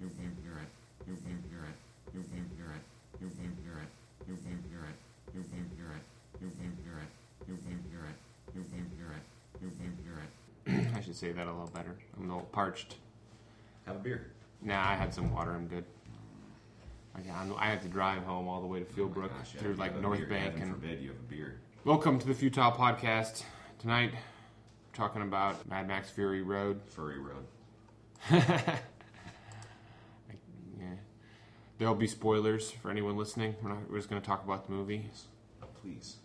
I should say that a little better. I'm a little parched. Have a beer. Nah, I had some water. I'm good. I had to drive home all the way to Fieldbrook through like North Bank. Heaven forbid you have a beer. Welcome to the Futile Podcast. Tonight, we're talking about Mad Max Fury Road. Furry Road. Yeah. There'll be spoilers for anyone listening. We're just going to talk about the movie. Please.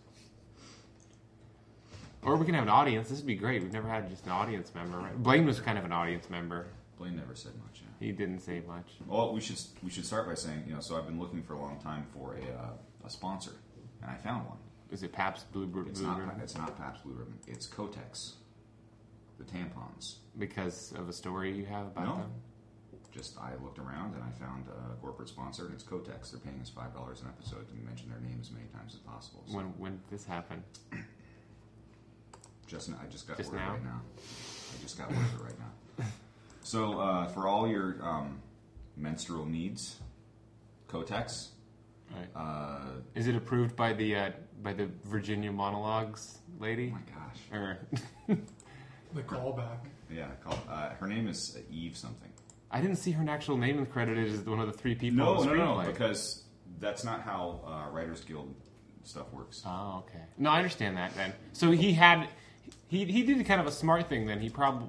Or we can have an audience. This would be great. We've never had just an audience member. Right? Blaine was kind of an audience member. Blaine never said much. Yeah. He didn't say much. Well, we should start by saying, so I've been looking for a long time for a sponsor, and I found one. Is it Pabst Blue Ribbon? It's not Pabst Blue Ribbon. It's Kotex, the tampons. Because of a story you have about them? Just I looked around and I found a corporate sponsor, and it's Kotex. They're paying us $5 an episode to mention their name as many times as possible. So. When did this happen? I just got just word now? right now. I just got word right now. So for all your menstrual needs, Kotex. Right. Is it approved by the Virginia Monologues lady? Oh my gosh. Or the callback. Yeah, her name is Eve something. I didn't see her actual name credited as one of the three people. No, because that's not how Writers Guild stuff works. Oh, okay. No, I understand that then. So he did kind of a smart thing then.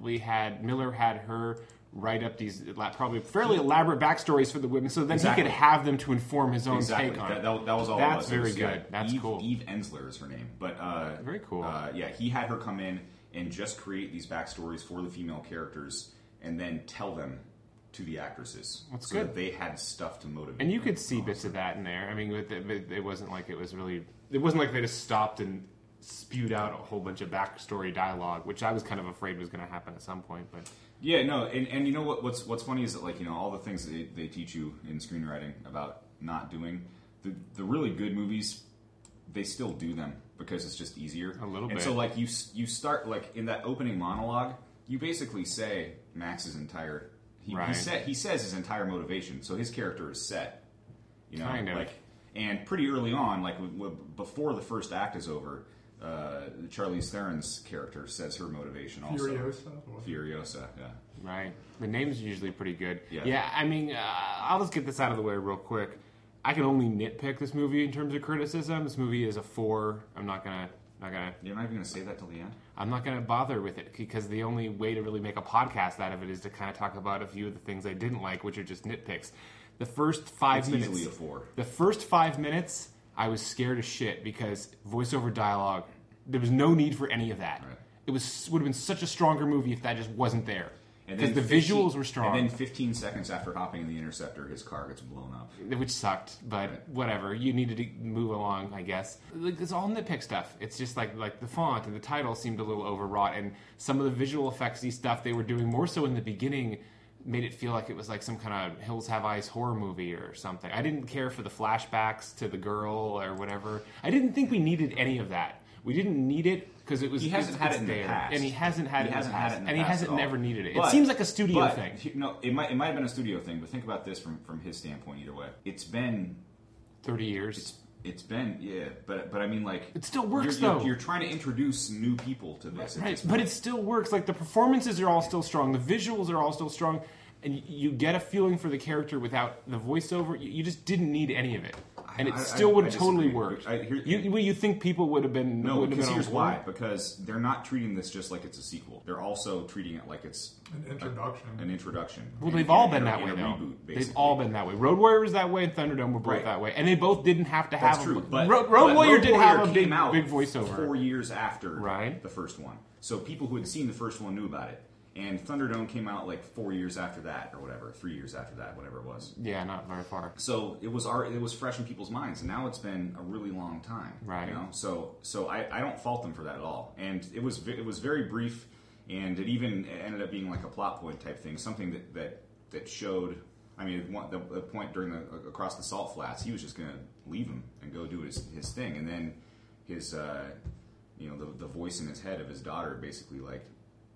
Miller had her write up these probably fairly elaborate backstories for the women, so then he could have them to inform his own take on it. That was all. That's it was. very good. That's cool. Eve Ensler is her name, but very cool. He had her come in and just create these backstories for the female characters, and then tell them to the actresses. That's so good. That they had stuff to motivate. And you could see bits of that in there. I mean, it wasn't like it was really. It wasn't like they just stopped and spewed out a whole bunch of backstory dialogue, which I was kind of afraid was going to happen at some point. But yeah, no, and you know what's funny is that all the things that they teach you in screenwriting about not doing the really good movies, they still do them because it's just easier a little bit. And so you start in that opening monologue, you basically say Max's entire. He says his entire motivation, so his character is set. Kind of. And pretty early on, before the first act is over, Charlize Theron's character says her motivation also. Furiosa, yeah. Right. The name's usually pretty good. Yeah. Yeah, I mean, I'll just get this out of the way real quick. I can only nitpick this movie in terms of criticism. This movie is a 4. I'm not gonna. You're not even gonna say that till the end. I'm not gonna bother with it because the only way to really make a podcast out of it is to kind of talk about a few of the things I didn't like, which are just nitpicks. The first 5 minutes. It's easily a 4. The first 5 minutes, I was scared as shit because voiceover dialogue. There was no need for any of that. Right. It would have been such a stronger movie if that just wasn't there. Because the visuals were strong. And then 15 seconds after hopping in the Interceptor, his car gets blown up. Which sucked, but whatever. You needed to move along, I guess. It's all nitpick stuff. It's just like the font and the title seemed a little overwrought, and some of the visual effects-y stuff they were doing more so in the beginning made it feel like it was like some kind of Hills Have Eyes horror movie or something. I didn't care for the flashbacks to the girl or whatever. I didn't think we needed any of that. We didn't need it because it was. He hasn't had it in the past, and he hasn't had it in the past, and he hasn't never needed it. But, it seems like a studio thing. No, it might have been a studio thing, but think about this from his standpoint. Either way, it's been 30 years. It's been but I mean it still works though. You're trying to introduce new people to this, right? But it still works. Like the performances are all still strong, the visuals are all still strong, and you get a feeling for the character without the voiceover. You just didn't need any of it. And it still would have totally worked. You think people would have been... No, because here's why. Because they're not treating this just like it's a sequel. They're also treating it like it's... An introduction. Well, they've all been that way, though. They've all been that way. Road Warrior was that way, and Thunderdome were both that way. And they both didn't have to have... That's true. But Road Warrior did have a big voiceover. 4 years after the first one. So people who had seen the first one knew about it. And Thunderdome came out 4 years after that, or whatever, 3 years after that, whatever it was. Yeah, not very far. So it was fresh in people's minds, and now it's been a really long time, right? So I don't fault them for that at all. And it was very brief, and it even ended up being like a plot point type thing, something that showed. I mean, the point during across the salt flats, he was just going to leave him and go do his thing, and then his the voice in his head of his daughter basically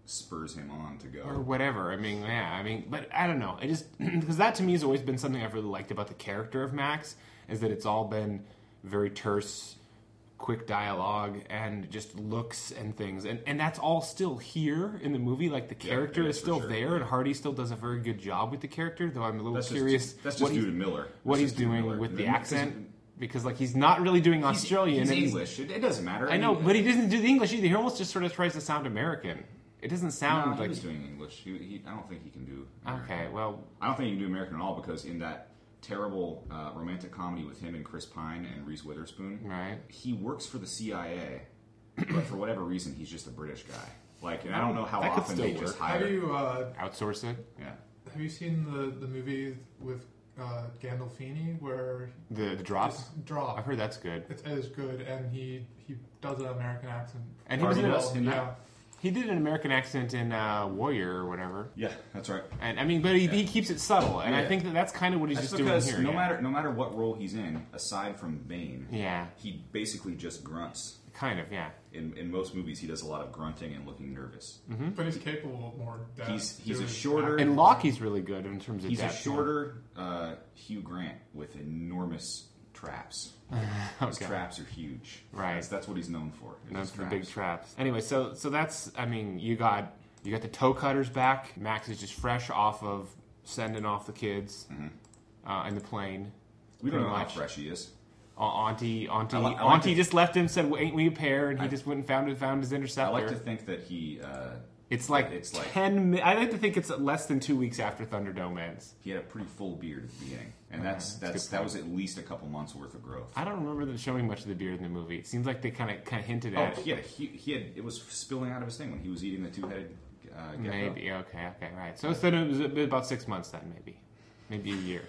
spurs him on to go. Or whatever. I mean, yeah. I mean, but I don't know. I just because that to me has always been something I've really liked about the character of Max is that it's all been very terse, quick dialogue, and just looks and things, and that's all still here in the movie. Like the character is still there, and Hardy still does a very good job with the character. Though I'm a little curious. That's just due to Miller. What he's doing with the accent. Because like he's not really doing Australian. He's English. It doesn't matter. I know, but he doesn't do the English either. He almost just sort of tries to sound American. It doesn't sound like he's doing English. I don't think he can do American. Okay, well, I don't think he can do American at all because in that terrible romantic comedy with him and Chris Pine and Reese Witherspoon, right? He works for the CIA, but for whatever reason, he's just a British guy. Like, and I don't know how that often they just hire. Have you outsource it? Yeah. Have you seen the movie with Gandolfini where the Drop? Drop. I've heard that's good. It is good, and he does an American accent. And he was in yeah. He did an American accent in Warrior or whatever. Yeah, that's right. And I mean, but he keeps it subtle, and I think that's kind of what he's just doing here. No matter what role he's in, aside from Bane, he basically just grunts. Kind of, yeah. In most movies, he does a lot of grunting and looking nervous. Mm-hmm. But he's capable of more depth. He's a shorter... And Locke, he's really good in terms of he's depth. He's a shorter Hugh Grant with enormous traps. His traps are huge. Right. That's what he's known for. Known for the big traps. Anyway, so that's, I mean, you got the toe cutters back. Max is just fresh off of sending off the kids in the plane. We don't know how fresh he is. Auntie Auntie just left him, said, "Ain't we a pair?" And he just went and found his interceptor. I like to think that he. It's like 10. I like to think it's less than 2 weeks after Thunderdome ends. He had a pretty full beard at the beginning, and that was at least a couple months worth of growth. I don't remember them showing much of the beard in the movie. It seems like they kind of hinted at it. He had it was spilling out of his thing when he was eating the two-headed gecko. Maybe okay, right. So then it was about 6 months then, maybe a year.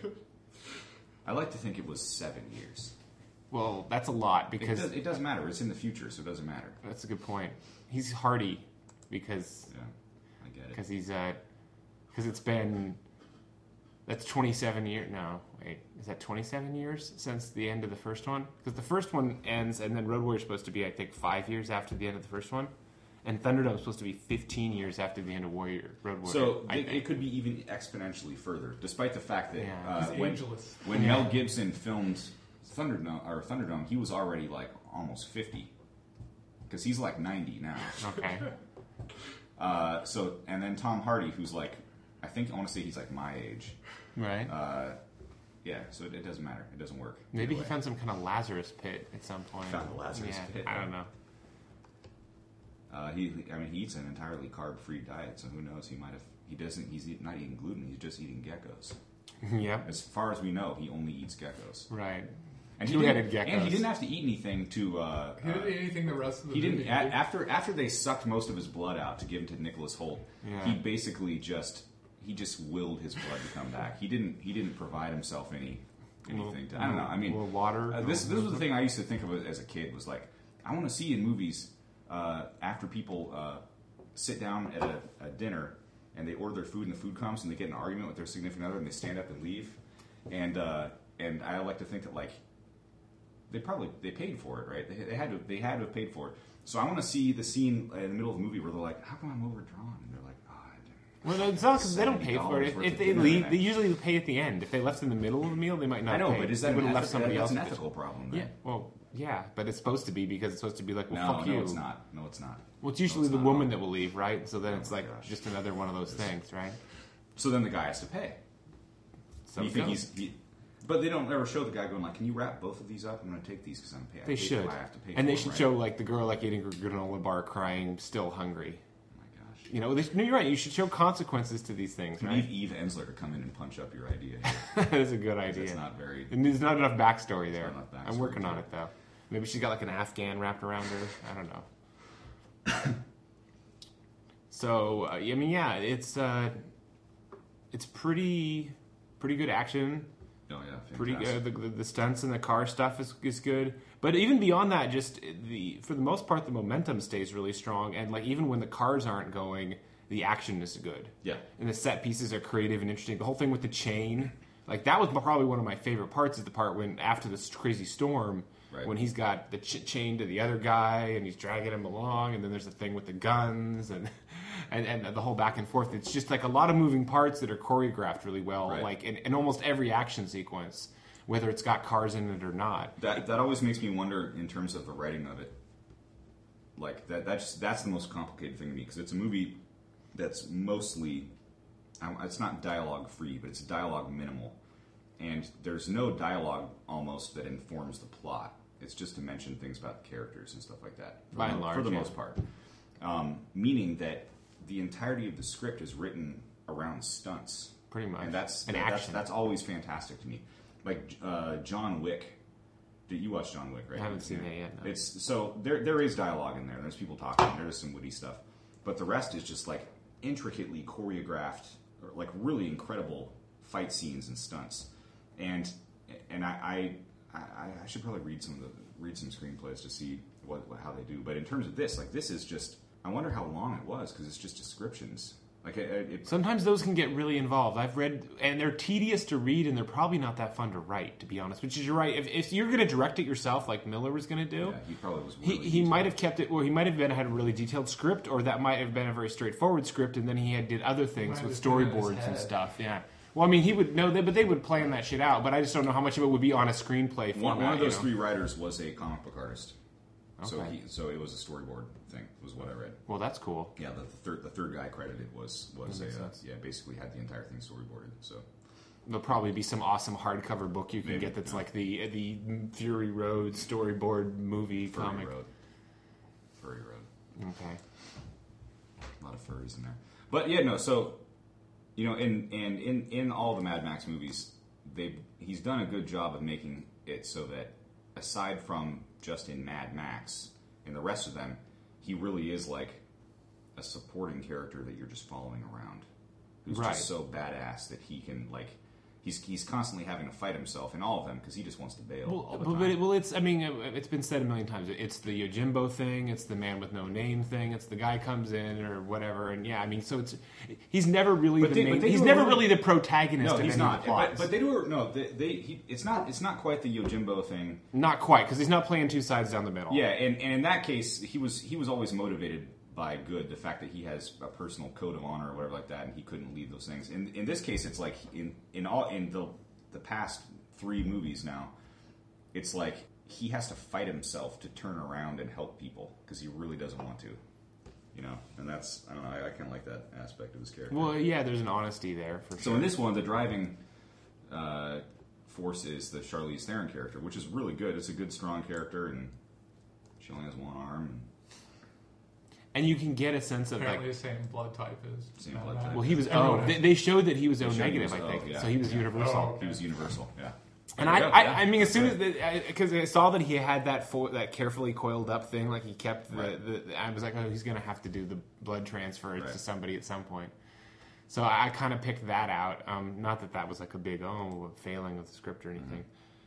I like to think it was 7 years. Well, that's a lot because it doesn't matter. It's in the future, so it doesn't matter. That's a good point. He's Hardy because I get it. Because because it's been 27 years. No, wait, is that 27 years since the end of the first one? Because the first one ends, and then Road Warrior is supposed to be, I think, 5 years after the end of the first one, and Thunderdome is supposed to be 15 years after the end of Road Warrior. So it could be even exponentially further, despite the fact that when Mel Gibson filmed Thunderdome, he was already like almost 50 because he's like 90 now. Okay. And then Tom Hardy, who's like, I want to say he's like my age. Right. So it doesn't matter. It doesn't work. Maybe he found some kind of Lazarus pit at some point. Found a Lazarus pit. I don't know. He eats an entirely carb-free diet, so who knows? He's not eating gluten. He's just eating geckos. Yeah. As far as we know, he only eats geckos. Right. And two-headed geckos. And he didn't have to eat anything to. He didn't eat anything the rest of the movie. He didn't. After they sucked most of his blood out to give him to Nicholas Hoult, he basically just willed his blood to come back. He didn't provide himself anything. I don't know. I mean, water. This was the thing I used to think of as a kid. Was like, I want to see in movies after people sit down at a dinner and they order their food and the food comes and they get in an argument with their significant other and they stand up and leave, and I like to think that like. They paid for it, right? They had to have paid for it. So I want to see the scene in the middle of the movie where they're like, "How come I'm overdrawn?" And they're like, "Oh, well, it's not because they don't pay for it. If they leave, they usually pay at the end. If they left in the middle of the meal, they might not. I know, pay. but is that that's an ethical problem? Then. Yeah, well, yeah, but it's supposed to be because it's supposed to be like, fuck you. No, it's not. No, it's not. Well, it's usually the woman that will leave, right? So then it's like just another one of those things, right? So then the guy has to pay. So you think But they don't ever show the guy going like, "Can you wrap both of these up? I'm going to take these because I'm paying." They should. I have to pay. And they should show like the girl like eating her granola bar, crying, still hungry. Oh my gosh! You know, you're right. You should show consequences to these things. You right? need Eve Ensler to come in and punch up your idea. That is a good idea. It's not very. And there's not enough backstory there. Not enough backstory I'm working on it though. Maybe she's got like an Afghan wrapped around her. I don't know. So I mean, yeah, it's pretty good action. Oh yeah, fantastic. Pretty good. The stunts and the car stuff is good. But even beyond that, just for the most part, the momentum stays really strong. And like even when the cars aren't going, the action is good. Yeah. And the set pieces are creative and interesting. The whole thing with the chain, Like that was probably one of my favorite parts. Is the part when after this crazy storm, Right. when he's got the chain to the other guy and he's dragging him along, and then there's the thing with the guns and and the whole back and forth. It's just like a lot of moving parts that are choreographed really well, Right. like in almost every action sequence, whether it's got cars in it or not. That always makes me wonder in terms of the writing of it. Like that's the most complicated thing to me because it's a movie that's mostly it's not dialogue free, but it's dialogue minimal, and there's no dialogue almost that informs the plot. It's just to mention things about the characters and stuff like that. By and large, for the yeah. most part, meaning that the entirety of the script is written around stunts. Pretty much. And that's action. that's always fantastic to me. Like John Wick. Did you watch John Wick, right? I haven't seen that yet. No. It's so there is dialogue in there. There's people talking. There's some witty stuff, but the rest is just like intricately choreographed, or like really incredible fight scenes and stunts. And I should probably read some screenplays to see how they do. But in terms of this, like this is just I wonder how long it was because it's just descriptions. Like Sometimes those can get really involved. I've read, and they're tedious to read, and they're probably not that fun to write, to be honest. Which is you're right. If you're going to direct it yourself, like Miller was going to do, yeah, he probably was. Really he might have kept it, or he might have had a really detailed script, or that might have been a very straightforward script, and then he did other things Might with have been in his storyboards and head. stuff. Yeah. Well, I mean, he would know, but they would plan that shit out. But I just don't know how much of it would be on a screenplay format. One of those you know? three writers was a comic book artist. Okay. So it was a storyboard thing. Was what I read. Well, that's cool. Yeah, the third guy credited was That makes sense. basically had the entire thing storyboarded. So There'll probably be some awesome hardcover book you can Maybe, get that's yeah. like the Fury Road storyboard movie comic. Furry Road. Okay. A lot of furries in there. But yeah, no. So you know, in all the Mad Max movies, he's done a good job of making it so that aside from just in Mad Max, in the rest of them, he really is like a supporting character that you're just following around, who's Right. just so badass that he can like. He's constantly having to fight himself in all of them because he just wants to bail all the time. It's I mean it's been said a million times. It's the Yojimbo thing. It's the man with no name thing. It's the guy comes in or whatever. And yeah, I mean, so he's never really But the they- main. but they He's do a never really- really the protagonist. No, of he's any not. Of the plots. But they do. No, it's not quite the Yojimbo thing. Not quite, because he's not playing two sides down the middle. Yeah, and in that case, he was always motivated by good. The fact that he has a personal code of honor or whatever like that, and he couldn't lead those things. In this case, it's like in the past 3 movies now, it's like he has to fight himself to turn around and help people because he really doesn't want to. You know, and that's I don't know. I kind of like that aspect of his character. Well, yeah, there's an honesty there for So sure. in this one, the driving force is the Charlize Theron character, which is really good. It's a good, strong character, and she only has one arm. And you can get a sense of Apparently like. the same blood type as Same Mad blood Max. type. Well, he was Everyone O. has- They showed that he was O They showed he negative, was I think. O, yeah. So he was Yeah. universal. Oh. He was universal, yeah. And There you go, I mean, as soon as because I saw that he had that carefully coiled up thing, like he kept the I was like, oh, he's gonna have to do the blood transfer Right. to somebody at some point. So I kind of picked that out. Not that was like a big failing of the script or anything.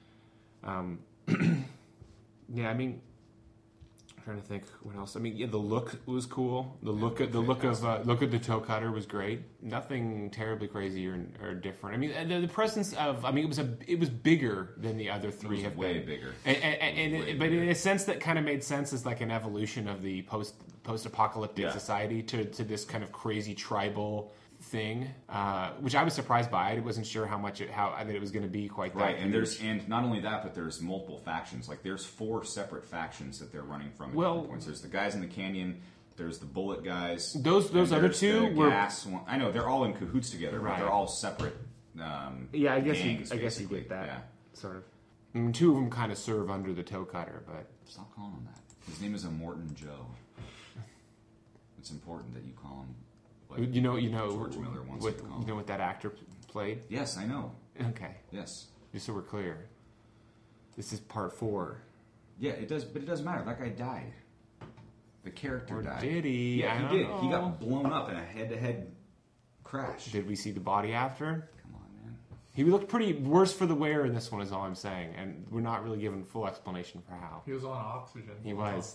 Yeah, I mean, I'm trying to think what else. I mean, yeah, the look was cool. The look of the toe cutter was great. Nothing terribly crazy or different. I mean, the presence of it was bigger than the other 3 was have way been. bigger. But in a sense that kind of made sense as like an evolution of the post-apocalyptic Yeah. society to this kind of crazy tribal thing, which I was surprised by. I wasn't sure that it was going to be quite that Right, and huge. and not only that, but there's multiple factions. Like there's 4 separate factions that they're running from at Well- different points. There's the guys in the canyon. There's the bullet guys. Those and other there's 2 the were gas one. I know they're all in cahoots together, Right. but they're all separate. Yeah, I guess gangs, you basically. get that Yeah. sort of. I mean, 2 of them kind of serve under the toe cutter, but Stop calling him that. His name is Immortan Joe. It's important that you call him. Like you know George Miller wants what you to call you know him. what that actor played. Yes, I know. Okay, Yes. just so we're clear, this is part 4. Yeah, it does, but it doesn't matter. That guy died. The character Or died. did he? Yeah, I he don't did. know. He got blown up in a head-to-head crash. Did we see the body after? Come on, man. He looked pretty worse for the wear in this one, is all I'm saying, and we're not really given full explanation for how. He was on oxygen. He was.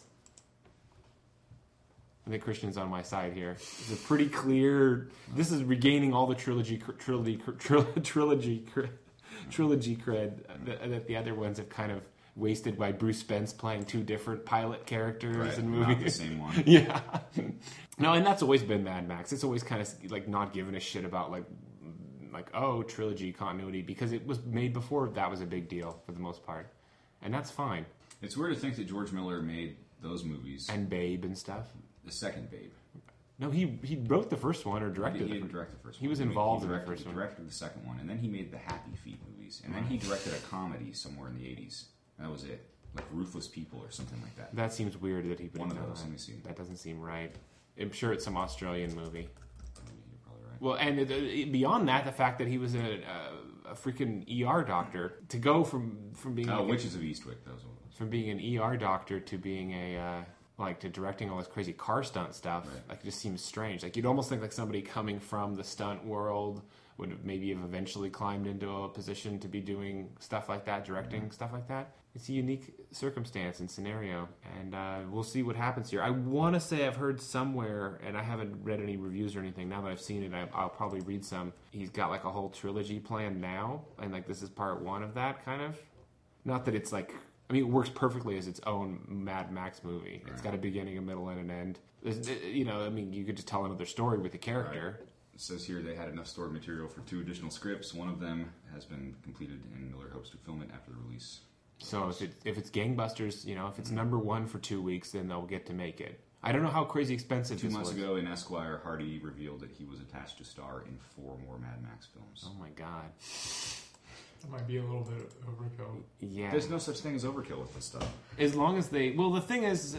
I think Christian's on my side here. It's a pretty clear. This is regaining all the trilogy trilogy cred that the other ones have kind of wasted by Bruce Spence playing two different pilot characters in movies. Not the same one. Yeah. No, and that's always been Mad Max. It's always kind of like not giving a shit about like trilogy continuity because it was made before that was a big deal for the most part, and that's fine. It's weird to think that George Miller made those movies And Babe and stuff. the second Babe. No, he wrote the first one or directed He it. didn't direct the first one. He was involved in the first one. He directed the second one, and then he made the Happy Feet movies, and then he directed a comedy somewhere in the 80s. That was it. Like Ruthless People or something like that. That seems weird that he put One it of down. those, let me see. That doesn't seem right. I'm sure it's some Australian movie. You're probably right. Well, and beyond that, the fact that he was a freaking ER doctor to go from being Witches of Eastwick. That was what it was. from being an ER doctor to being to directing all this crazy car stunt stuff. Right. Like, it just seems strange. Like, you'd almost think like somebody coming from the stunt world would have maybe have eventually climbed into a position to be doing stuff like that, directing stuff like that. It's a unique circumstance and scenario, and we'll see what happens here. I want to say I've heard somewhere, and I haven't read any reviews or anything. Now that I've seen it, I'll probably read some. He's got like a whole trilogy planned now, and like this is part one of that kind of. Not that it's like, I mean, it works perfectly as its own Mad Max movie. It's got a beginning, a middle, and an end. I mean, you could just tell another story with the character. Right. It says here they had enough story material for 2 additional scripts. One of them has been completed, and Miller hopes to film it after the release. So if it's gangbusters, if it's number one for 2 weeks, then they'll get to make it. I don't know how crazy expensive 2 this months was. ago in Esquire, Hardy revealed that he was attached to star in 4 more Mad Max films. Oh my god. That might be a little bit overkill. Yeah. There's no such thing as overkill with this stuff. As long as they... Well, the thing is...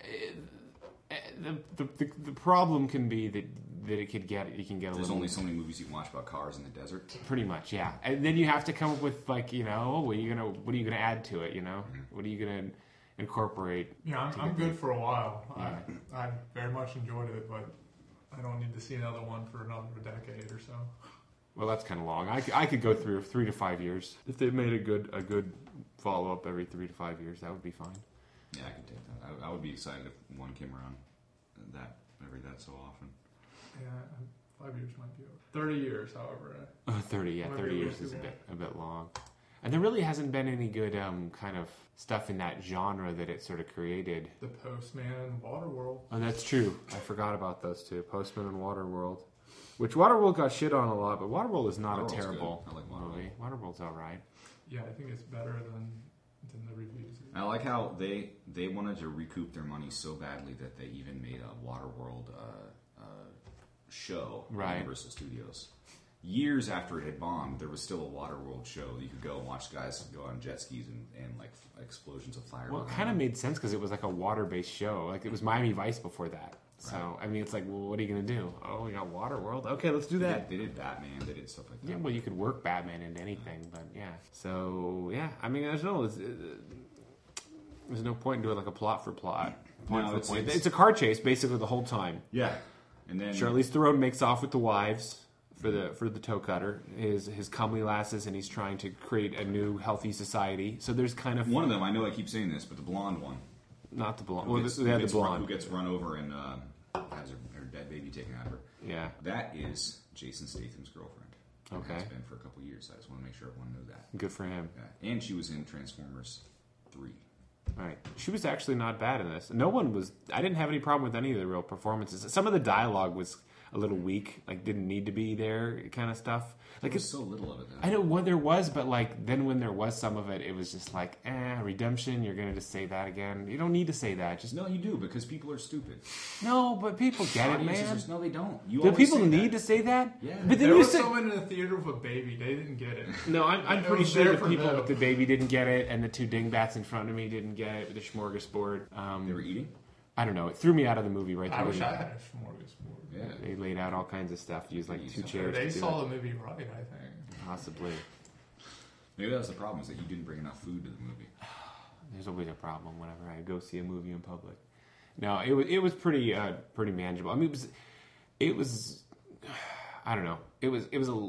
the problem can be that you can get a There's little... only so many movies you can watch about cars in the desert. Pretty much, yeah. And then you have to come up with what are you gonna add to it? What are you gonna incorporate? Yeah, I'm good for a while. I very much enjoyed it, but I don't need to see another one for another decade or so. Well, that's kind of long. I could go through 3 to 5 years if they made a good follow up every 3 to 5 years. That would be fine. Yeah, I could take that. I would be excited if one came around that so often. Yeah, 5 years might be over. 30 years, however. 30, yeah, Might 30 be years way is too a bit long. And there really hasn't been any good kind of stuff in that genre that it sort of created. The Postman and Waterworld. Oh, that's true. I forgot about those two, Postman and Waterworld. Which Waterworld got shit on a lot, but Waterworld is not Waterworld's a terrible good. I like Waterworld. movie. Waterworld's all right. Yeah, I think it's better than the reviews. I like how they wanted to recoup their money so badly that they even made a Waterworld show at Right. Universal Studios. Years after it had bombed, there was still a Waterworld show that you could go and watch guys go on jet skis and like explosions of fire. Well, it kind of made sense because it was like a water-based show. Like, it was Miami Vice before that. So, Right. I mean, it's like, well, what are you going to do? Oh, we got Waterworld? Okay, let's do that. They did Batman. They did stuff like that. Yeah, well, you could work Batman into anything, but yeah. So, yeah, I mean, there's no point in doing like a plot for plot. Point No, for it's- point. it's- It's a car chase basically the whole time. Yeah, and then Charlize Theron makes off with the wives for the toe cutter, his comely lasses, and he's trying to create a new healthy society. So there's kind of one of them. I know I keep saying this, but the blonde one. not the blonde. Who Well, gets- they had who the gets run- blonde. who gets run over and has her dead baby taken out of her. Yeah. That is Jason Statham's girlfriend. And Okay. has been for a couple of years. I just want to make sure everyone knew that. Good for him. Yeah. And she was in Transformers 3. Right. She was actually not bad in this. No one was. I didn't have any problem with any of the real performances. Some of the dialogue was a little weak, like didn't need to be there, kind of stuff. Like There's it's. so little of it. Though. I know what there was, but like then when there was some of it, it was just like, redemption. You're gonna just say that again. You don't need to say that. Just No, you do because people are stupid. no, but people get it, Audiences man. are- no, they don't. You Do always people say need that. to say that? Yeah. But then There you was said. someone in the theater with a baby. They didn't get it. No, I'm It pretty was sure there the for people them. with the baby didn't get it, and the 2 dingbats in front of me didn't get it with the smorgasbord. They were eating. I don't know. It threw me out of the movie right I there. wish I had a smorgasbord. Yeah. They laid out all kinds of stuff, used like 2 chairs They to do saw it. the movie right, I think. Possibly. Maybe that was the problem is that you didn't bring enough food to the movie. There's always a problem whenever I go see a movie in public. No, it was pretty manageable. I mean, it was I don't know. It was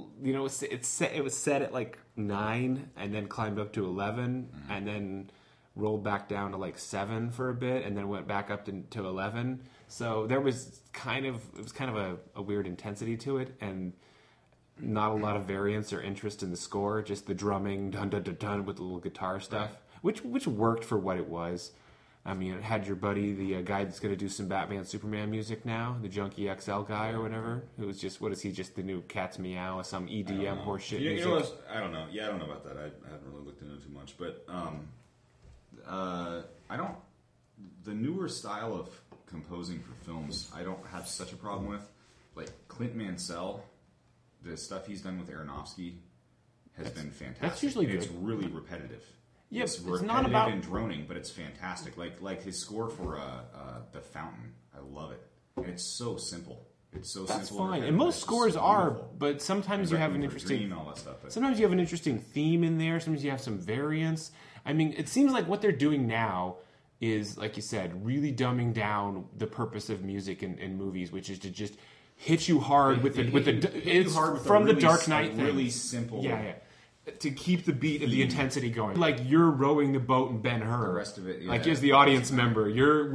it was set at like 9 and then climbed up to 11 and then rolled back down to like 7 for a bit and then went back up to 11. So there was kind of a weird intensity to it, and not a lot of variance or interest in the score, just the drumming, dun dun dun dun, with the little guitar stuff, which worked for what it was. I mean, it had your buddy, the guy that's going to do some Batman Superman music now, the Junkie XL guy or whatever. It was just, what is he, just the new Cat's Meow, some EDM horseshit music? You know what, I don't know. Yeah, I don't know about that. I haven't really looked into it too much. But I don't... The newer style of composing for films, I don't have such a problem with. Like, Clint Mansell, the stuff he's done with Aronofsky has been fantastic. That's usually good. It's really repetitive. Yeah, it's repetitive not about... and droning, but it's fantastic. Like his score for The Fountain, I love it. And it's so simple. It's so That's simple. fine, and most scores are, but sometimes you have an interesting... Dream, all that stuff, but... Sometimes you have an interesting theme in there. Sometimes you have some variance. I mean, it seems like what they're doing now is, like you said, really dumbing down the purpose of music in movies, which is to just hit you hard with the Dark Knight thing. Really simple. Yeah. To keep the beat and the intensity going, like you're rowing the boat in Ben-Hur. The rest of it, yeah. Like as the audience member,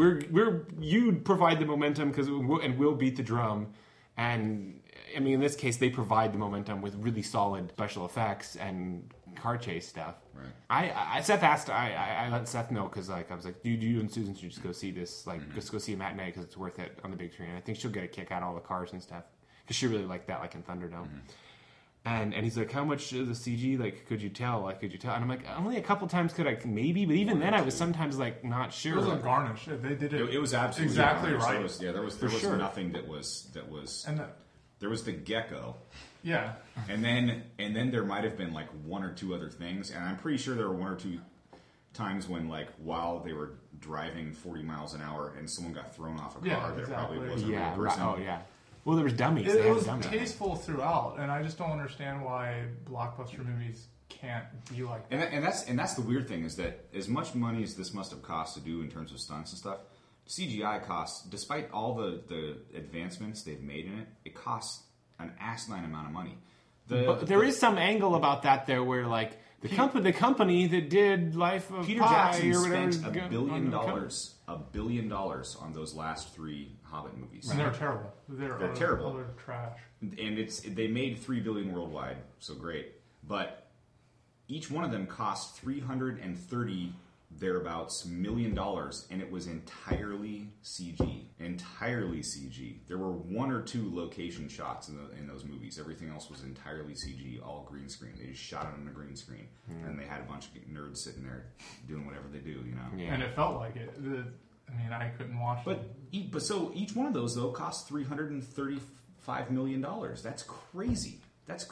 you provide the momentum and we'll beat the drum. And I mean, in this case, they provide the momentum with really solid special effects and car chase stuff. Right. I let Seth know because I was like, you and Susan should just go see this, just go see a matinee because it's worth it on the big screen. I think she'll get a kick out of all the cars and stuff because she really liked that, like in Thunderdome. And he's like, how much of the CG, could you tell? And I'm like, only a couple times could I, maybe, but even then I was sometimes, not sure. It wasn't garnish. They did it. It was absolutely exactly garnish. right. There was nothing that was. And there was the gecko. Yeah. And then there might have been, one or two other things, and I'm pretty sure there were one or two times when, while they were driving 40 miles an hour and someone got thrown off a car, there probably was a real person. Oh, yeah. Well, there was dummies. It was tasteful throughout, and I just don't understand why blockbuster movies can't be like that. And that's the weird thing is that as much money as this must have cost to do in terms of stunts and stuff, CGI costs, despite all the advancements they've made in it, it costs an asinine amount of money. But there is some angle about that there where the company that did Life of Peter Pi Jackson or whatever spent $1 billion on those last 3 Hobbit movies. And they're terrible. They're terrible. They're trash. And they made $3 billion worldwide, so great. But each one of them cost 330 thereabouts $1 million, and it was entirely CG. Entirely CG. There were 1 or 2 location shots in those movies. Everything else was entirely CG, all green screen. They just shot it on a green screen, and they had a bunch of nerds sitting there doing whatever they do, Yeah. And it felt like it. I couldn't watch it. But so each one of those though cost $335 million. That's crazy.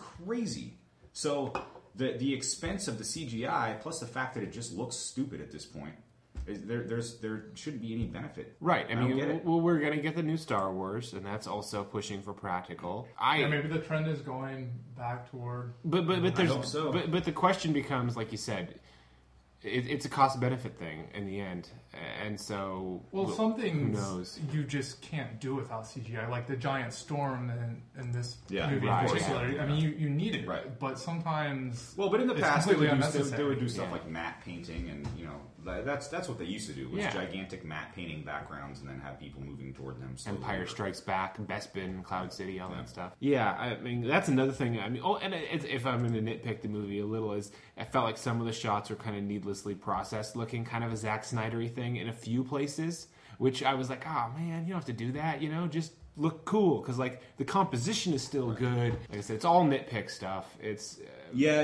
So the expense of the CGI plus the fact that it just looks stupid at this point, there shouldn't be any benefit. Right. I mean, we're going to get the new Star Wars, and that's also pushing for practical. Maybe the trend is going back toward. But I hope so. But the question becomes, like you said, it's a cost benefit thing in the end, and so some things who knows? You just can't do without CGI, like the giant storm in this movie in particular. Yeah. I mean, you need it, right? But sometimes, but in the past they would do stuff Yeah. like matte painting, and that's what they used to do was gigantic matte painting backgrounds, and then have people moving toward them. Empire Strikes Back, Bespin, Cloud City, all that stuff. Yeah, I mean that's another thing. I mean, if I'm going to nitpick the movie a little, is I felt like some of the shots were kind of needlessly processed looking, kind of a Zack Snyder-y thing in a few places, which I was like, oh man, you don't have to do that, just look cool, because the composition is still good. Like I said, it's all nitpick stuff. It's I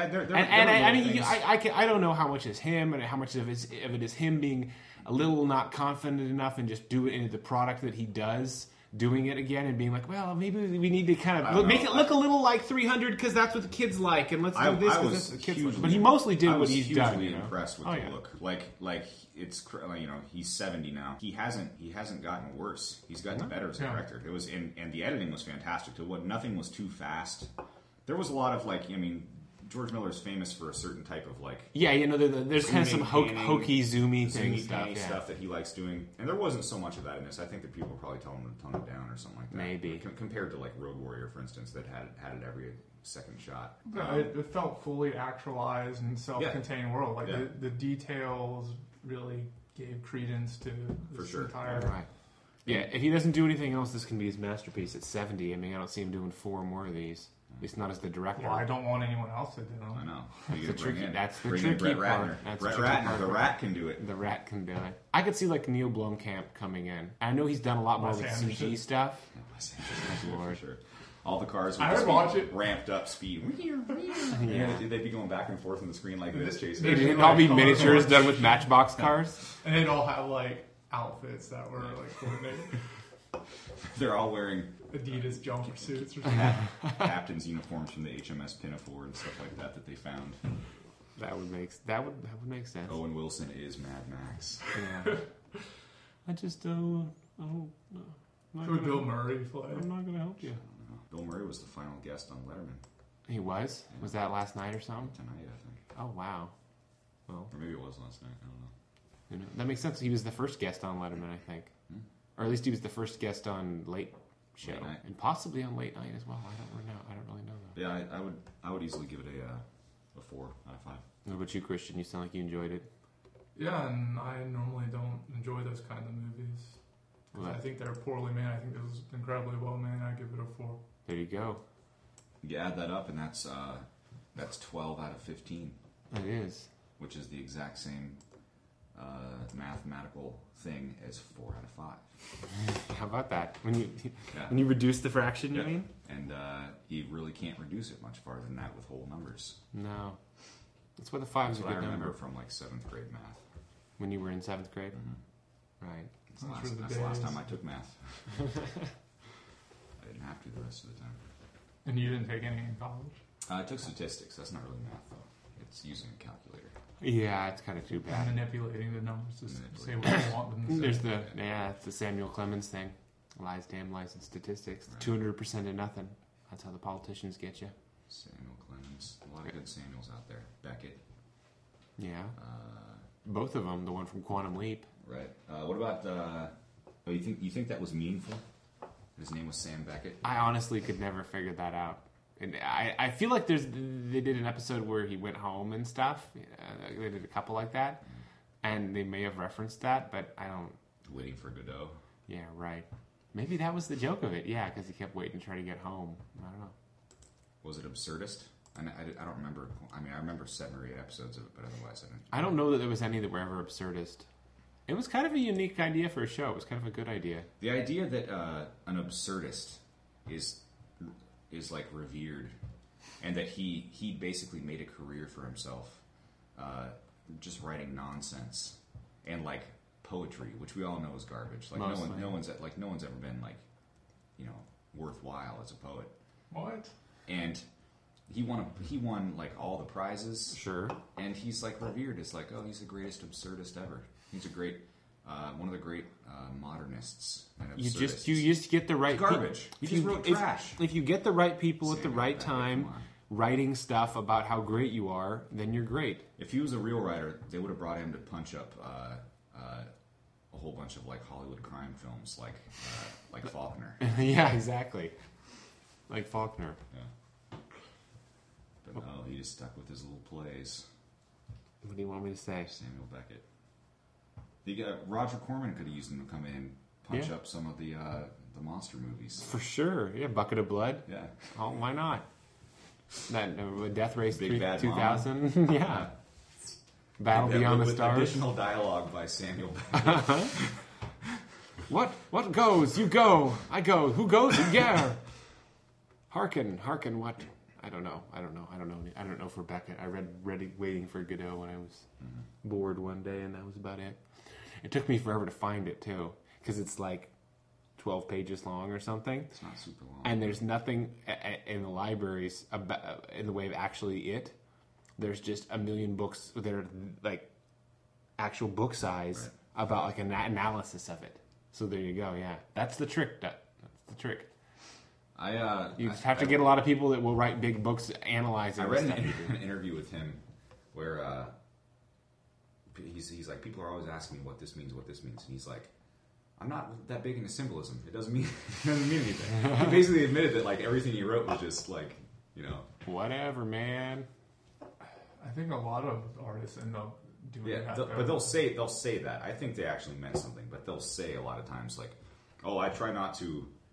don't know how much is him and how much of it is him being a little not confident enough and just do it into the product that he does, doing it again and being like, well, maybe we need to kind of make it look a little like 300 because that's what the kids like, and let's do this because that's what the kids like. But he mostly did what he's done. I was hugely impressed with the look. Like it's he's 70 now. He hasn't gotten worse. He's gotten better as a director. It was and the editing was fantastic too. Nothing was too fast. There was a lot of George Miller's famous for a certain type of there's kind of some hokey zoomy stuff that he likes doing, and there wasn't so much of that in this. I think that people were probably telling him to tone it down or something like that. Maybe compared to Road Warrior, for instance, that had it every second shot. It felt fully actualized and self-contained world. The details really gave credence to this entire. Right. Yeah, if he doesn't do anything else, this can be his masterpiece at 70. I mean, I don't see him doing 4 more of these. At least not as the director. Well, I don't want anyone else to do them. I know. That's the Bring tricky in Brett part. Ratner. That's Brett the tricky Ratner. part. The Rat can do it. The Rat can do it. I could see like Neil Blomkamp coming in. I know he's done a lot more with CG stuff. For sure. All the cars would ramped up speed. Yeah, they'd be going back and forth on the screen like this, chasing. It'd all be miniatures done with Matchbox cars. And they'd all have like outfits that were like coordinated. They're all wearing Adidas jumper suits or something. captain's uniforms from the HMS Pinafore and stuff like that they found. That would make sense. Owen Wilson is Mad Max. Yeah. I just Who would Bill Murray play? I'm not going to help you. Bill Murray was the final guest on Letterman. He was? Yeah. Was that last night or something? Tonight, I think. Oh, wow. Well, or maybe it was last night. I don't know. That makes sense. He was the first guest on Letterman, I think. Or at least he was the first guest on Late Show. Late Night. And possibly on Late Night as well. I don't really know though. Yeah, I would easily give it a 4 out of 5. What about you, Christian? You sound like you enjoyed it. Yeah, and I normally don't enjoy those kind of movies. I think they're poorly made. I think this is incredibly well made. I give it a 4. There you go. You add that up, and that's 12 out of 15. It is. Which is the exact same mathematical thing as 4 out of 5. How about that? When you reduce the fraction, you mean? And you really can't reduce it much farther than that with whole numbers. No. That's why the 5 is a good number. I remember from like 7th grade math. When you were in 7th grade? Mm-hmm. Right. That's the last time I took math. I didn't have to the rest of the time. And you didn't take any in college? I took statistics. That's not really math, though. It's using a calculator. Yeah, it's kind of too bad. Manipulating the numbers to say what you want them to say. There's it's the Samuel Clemens thing. Lies, damn lies, and statistics. Right. 200% of nothing. That's how the politicians get you. Samuel Clemens. A lot of good Samuels out there. Beckett. Yeah. Both of them. The one from Quantum Leap. Right. What about? You think that was meaningful? His name was Sam Beckett. I honestly could never figure that out. And I feel like they did an episode where he went home and stuff. They did a couple like that, and they may have referenced that, but I don't. Waiting for Godot. Yeah, right. Maybe that was the joke of it. Yeah, because he kept waiting to try to get home. I don't know. Was it absurdist? I don't remember. I mean, I remember 7 or 8 episodes of it, but otherwise I didn't. I don't know that there was any that were ever absurdist. It was kind of a unique idea for a show. It was kind of a good idea. The idea that an absurdist is like revered, and that he basically made a career for himself, just writing nonsense and like poetry, which we all know is garbage. Like no one's ever been like, worthwhile as a poet. What? And he won like all the prizes. Sure. And he's like revered as like, oh, he's the greatest absurdist ever. He's a great, one of the great modernists and absurdists. You just get the right garbage. He just wrote trash. If you get the right people at the right time writing stuff about how great you are, then you're great. If he was a real writer, they would have brought him to punch up a whole bunch of like Hollywood crime films, like Faulkner. Yeah, exactly. Like Faulkner. Yeah. But no, he just stuck with his little plays. What do you want me to say? Samuel Beckett. Roger Corman could have used him to come in and punch up some of the monster movies. For sure. Yeah, Bucket of Blood. Yeah. Oh, why not? That Death Race 2000. Yeah. Battle Beyond the Stars. Additional dialogue by Samuel Beckett. What goes? You go. I go. Who goes? Yeah. Hearken, what? I don't know. I don't know for Beckett. I read Waiting for Godot when I was bored one day, and that was about it. It took me forever to find it, too, because it's like 12 pages long or something. It's not super long. And there's nothing in the libraries in the way of actually it. There's just a million books that are like actual book size about like an analysis of it. So there you go. Yeah, that's the trick. That's the trick. You just have to get a lot of people that will write big books analyzing. I read an interview with him where he's like, people are always asking me what this means, and he's like, I'm not that big into symbolism. It doesn't mean anything. He basically admitted that like everything he wrote was just like, whatever, man. I think a lot of artists end up doing that. But they'll say that. I think they actually meant something, but they'll say a lot of times like, oh, I try not to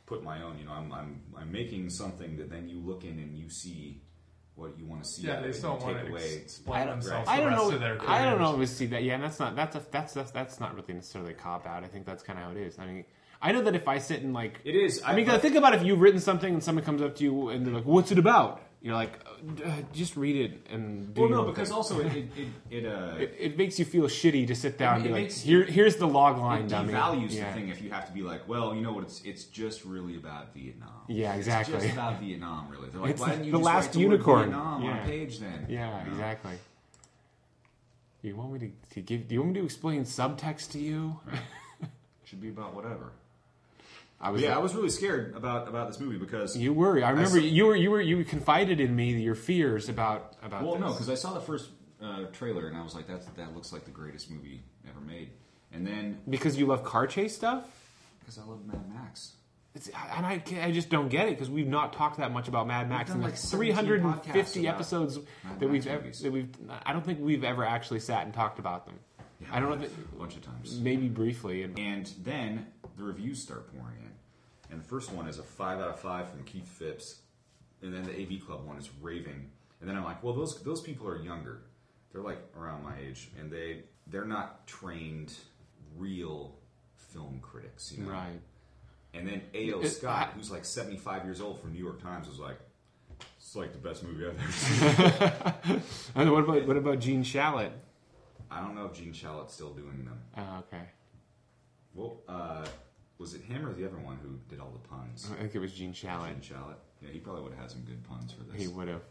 put my own. I'm making something that then you look in and you see what you want to see. Yeah, they still want to explain themselves. I don't know. I don't know if we see that. Yeah, and that's not really necessarily a cop out. I think that's kind of how it is. I mean, I know that if I sit and like it is. I mean, think about if you've written something and someone comes up to you and they're like, "What's it about?" You're like, just read it and do your because thing. Also it makes you feel shitty to sit down and be like, here's the log line, dummy. It devalues the thing if you have to be like, well, you know what, it's just really about Vietnam. Yeah, exactly. It's just about Vietnam, really. They're like, it's why didn't you the just last write the unicorn word Vietnam on a page then? Yeah, exactly. You want me to give? Do you want me to explain subtext to you? Right. It should be about whatever. I was really scared about this movie because you were. I remember you confided in me your fears about. Well, this. No, because I saw the first trailer and I was like, that looks like the greatest movie ever made. And then because you love car chase stuff. Because I love Mad Max. And I just don't get it because we've not talked that much about Mad Max in like 350 episodes that we've. I don't think we've ever actually sat and talked about them. Yeah, I don't know a bunch of times. Maybe briefly. And then the reviews start pouring in. And the first one is a 5 out of 5 from Keith Phipps. And then the AV Club one is raving. And then I'm like, well, those people are younger. They're like around my age. And they're not trained real film critics, you know? Right. And then A.O. Scott, who's like 75 years old from New York Times, was like, it's like the best movie I've ever seen. And what about Gene Shalit? I don't know if Gene Shalit's still doing them. Oh, okay. Well, was it him or the other one who did all the puns? I think it was Gene Shalit. Gene Shalit? Yeah, he probably would have had some good puns for this. He would have.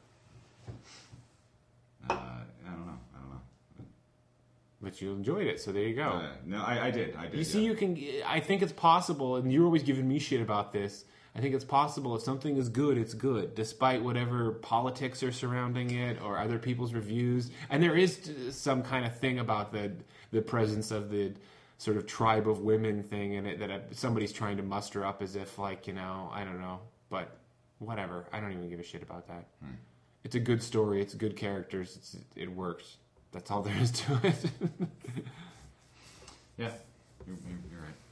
I don't know. But you enjoyed it, so there you go. No, I did. You see, you can. I think it's possible, and you're always giving me shit about this. I think it's possible if something is good, it's good, despite whatever politics are surrounding it or other people's reviews. And there is some kind of thing about the presence of the sort of tribe of women thing in it that somebody's trying to muster up as if, like, I don't know. But whatever. I don't even give a shit about that. It's a good story. It's good characters. It works. That's all there is to it. Yeah, you're right.